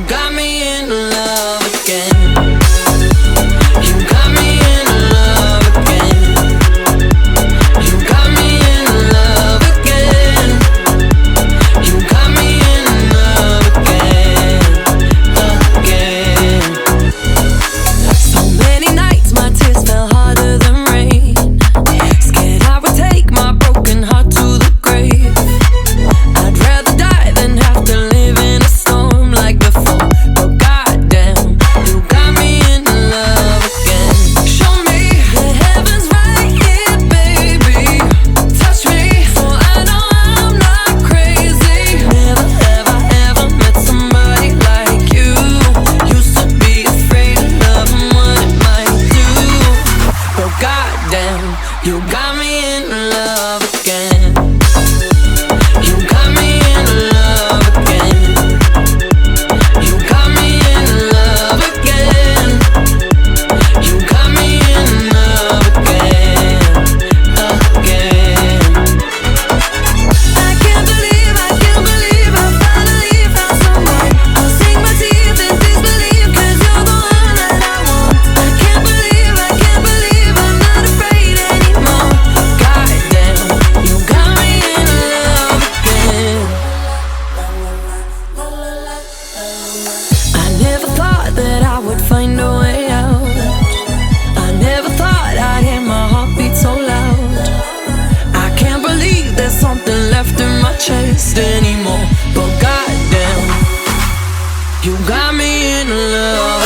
got me in love again. You got me in love again. You got me in love again. You got me in love again, again. So many nights my tears fell harder than rain. Scared I would take my broken heart to the grave. I'd rather die than have to live in a storm like before. But goddamn, you got me in love again. Show me the heavens right here, baby. Touch me, for I know I'm not crazy. Never have I ever met somebody like you. Used to be afraid of love and what it might do. But goddamn, you got me in love again. You got me in love again. You got me in love again. You got me in love again, again. I can't believe I finally found someone. I'll sink my teeth in disbelief, 'cause you're the one that I want. I can't believe I'm not afraid anymore. Goddamn, you got me in love again. I never thought that I would find a way out. I never thought I'd hear my heartbeat so loud. I can't believe there's something left in my chest anymore. But goddamn, you got me in love